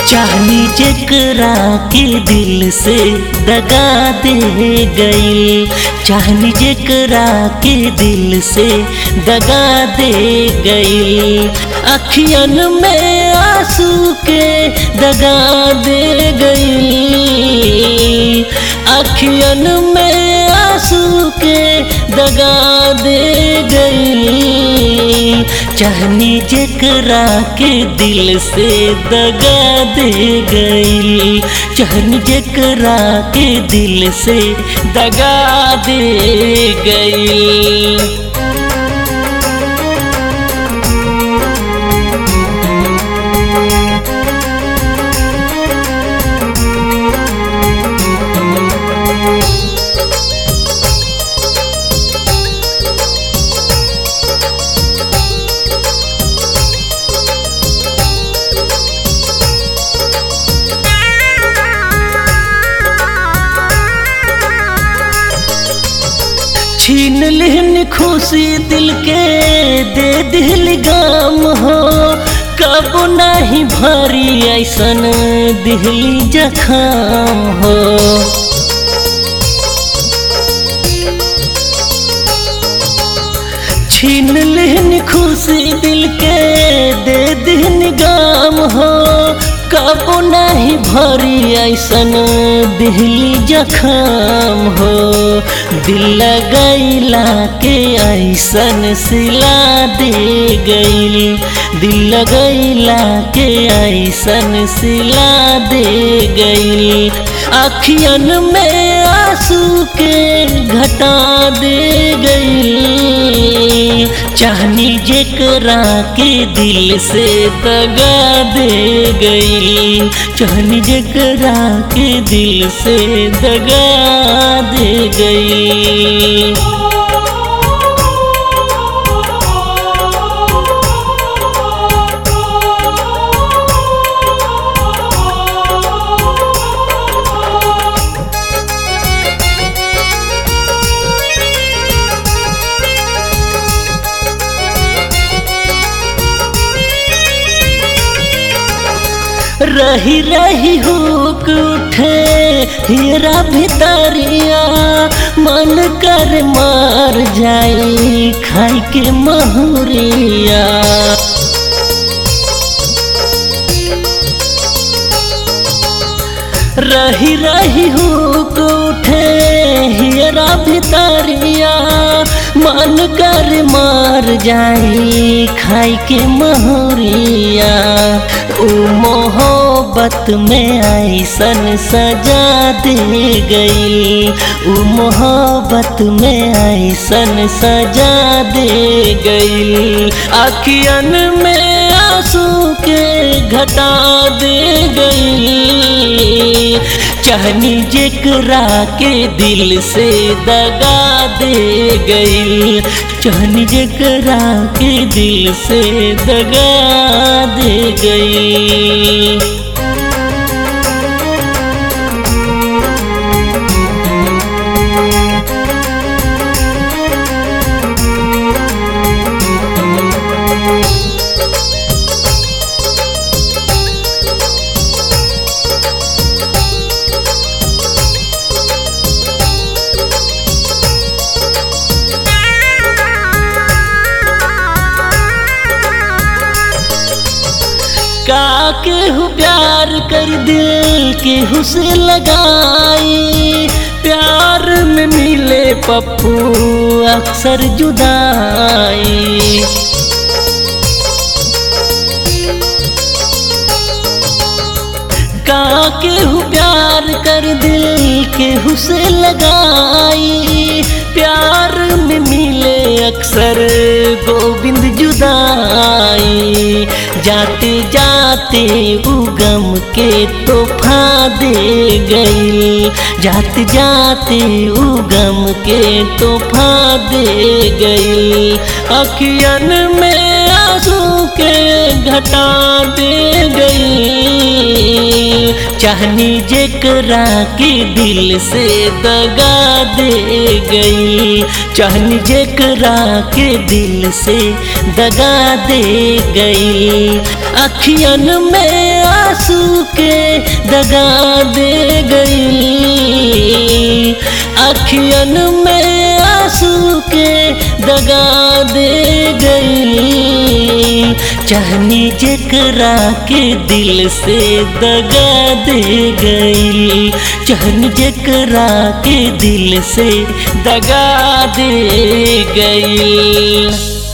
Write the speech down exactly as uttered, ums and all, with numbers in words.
चाहनी जेकरा के दिल से दगा दे गई, चाहनी जेकरा के दिल से दगा दे गई, अखियन में आंसू के दगा दे गई, अखियन में आंसू के दगा दे गई। चाहनी जेकरा के दिल से दगा दे गई, चाहनी जेकरा के दिल से दगा दे गई। छीन लिहन खुशी दिल के दे दिल गाम हो, कब नहीं भरी ऐसन दिहली जखाम हो। छीन लिहन खुशी दिल के दे दिल गाम हो, कब नहीं भरी ऐसन दिहली जखाम हो। दिल लगैला के ऐसन सिला दे गई, दिल लगैला के ऐसन सिला दे गई, अखियन में आंसू के घटा दे गई। चाहनी जेकरा के दिल से दगा दे गई, चाहनी जेकरा के दिल से दगा दे गई। रही रही हुक उठे हीरा भितरिया, मन कर मार जाई खाई के महुरिया। रही रही हुक उठे हीरा भितरिया, मन कर मार जाई खाई के महुरिया। ओ मोहब्बत में ऐसन सजा दे गई, ओ मोहब्बत में ऐसन सजा दे गई, अखियन में आंसू के घटा दे गई। चाहनी जेकरा के दिल से दगा दे गई, चाहनी जेकरा के दिल से दगा दे गई। का केहू प्यार कर दिल केहू से लगाई, प्यार में मिले पप्पू अक्सर जुदाई। का केहू प्यार कर दिल केहू से लगाई, प्यार में मिले अक्सर गोविंद जुदाई। जाते जाते उगम के तोहफा दे गई, जाते जाते उगम के तोहफा दे गई, अखियन में आंसू के घटा दे गई, चाहनी जेकरा के दिल से दगा दे गई, चाहनी जेकरा के दिल से दगा दे गई। अखियन में आंसू के दगा दे गई, अखियन में आंसू के दगा दे गई, चाहनी जेकरा के दिल से दगा दे गई, चाहनी जेकरा के दिल से दगा दे गई।